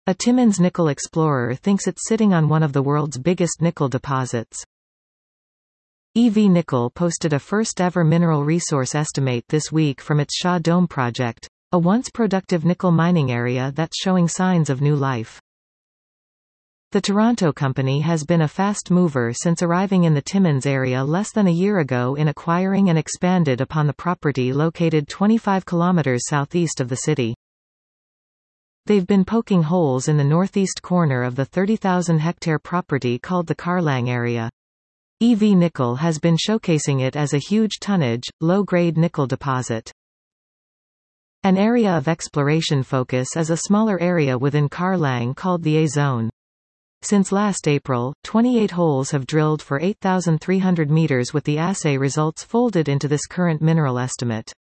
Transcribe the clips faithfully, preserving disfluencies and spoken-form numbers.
A Timmins nickel explorer thinks it's sitting on one of the world's biggest nickel deposits. E V Nickel posted a first-ever mineral resource estimate this week from its Shah Dome project, a once productive nickel mining area that's showing signs of new life. The Toronto company has been a fast mover since arriving in the Timmins area less than a year ago in acquiring and expanded upon the property located twenty-five kilometers southeast of the city. They've been poking holes in the northeast corner of the thirty thousand hectare property called the Karlang area. E V Nickel has been showcasing it as a huge tonnage, low-grade nickel deposit. An area of exploration focus is a smaller area within Karlang called the A Zone. Since last April, twenty-eight holes have drilled for eight thousand three hundred meters with the assay results folded into this current mineral estimate.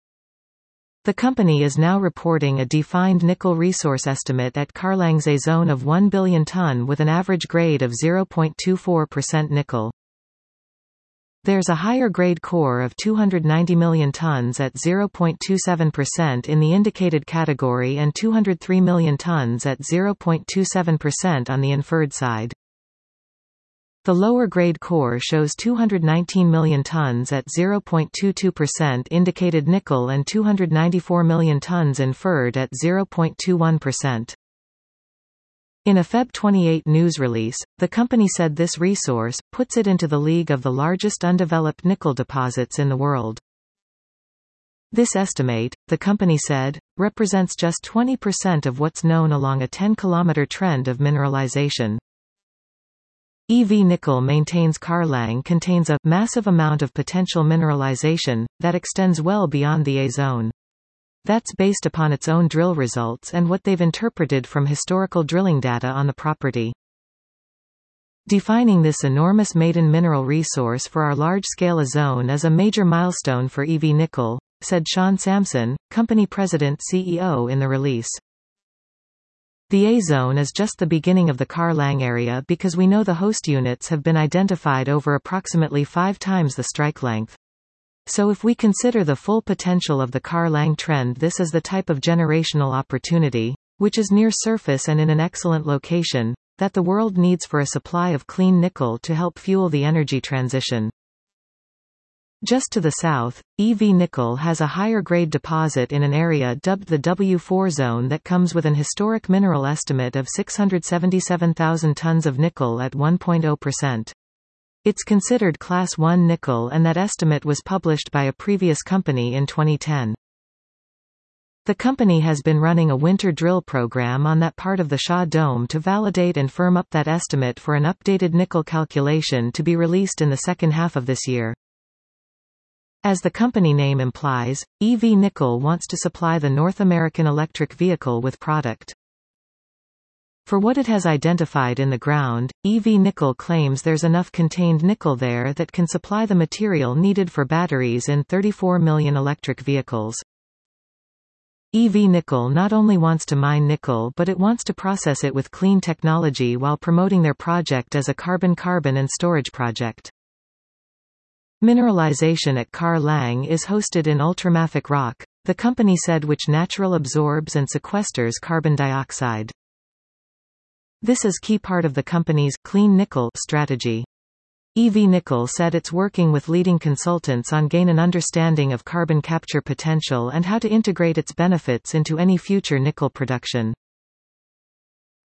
The company is now reporting a defined nickel resource estimate at Karlang's A Zone of one billion ton with an average grade of zero point two four percent nickel. There's a higher grade core of two hundred ninety million tons at zero point two seven percent in the indicated category and two hundred three million tons at zero point two seven percent on the inferred side. The lower grade core shows two hundred nineteen million tons at zero point two two percent indicated nickel and two hundred ninety-four million tons inferred at zero point two one percent. In a February twenty-eighth news release, the company said this resource puts it into the league of the largest undeveloped nickel deposits in the world. This estimate, the company said, represents just twenty percent of what's known along a ten kilometer trend of mineralization. E V Nickel maintains Karlang contains a massive amount of potential mineralization that extends well beyond the A Zone. That's based upon its own drill results and what they've interpreted from historical drilling data on the property. Defining this enormous maiden mineral resource for our large-scale A Zone is a major milestone for E V Nickel, said Sean Sampson, company president C E O in the release. The A Zone is just the beginning of the Karlang area because we know the host units have been identified over approximately five times the strike length. So if we consider the full potential of the Karlang trend, this is the type of generational opportunity, which is near surface and in an excellent location, that the world needs for a supply of clean nickel to help fuel the energy transition. Just to the south, E V Nickel has a higher grade deposit in an area dubbed the W four zone that comes with an historic mineral estimate of six hundred seventy-seven thousand tons of nickel at one point zero percent. It's considered Class one nickel, and that estimate was published by a previous company in twenty ten. The company has been running a winter drill program on that part of the Shah Dome to validate and firm up that estimate for an updated nickel calculation to be released in the second half of this year. As the company name implies, E V Nickel wants to supply the North American electric vehicle with product. For what it has identified in the ground, E V Nickel claims there's enough contained nickel there that can supply the material needed for batteries in thirty-four million electric vehicles. E V Nickel not only wants to mine nickel, but it wants to process it with clean technology while promoting their project as a carbon-carbon and storage project. Mineralization at Karlang is hosted in ultramafic rock, the company said, which naturally absorbs and sequesters carbon dioxide. This is key part of the company's clean nickel strategy. E V Nickel said it's working with leading consultants on gain an understanding of carbon capture potential and how to integrate its benefits into any future nickel production.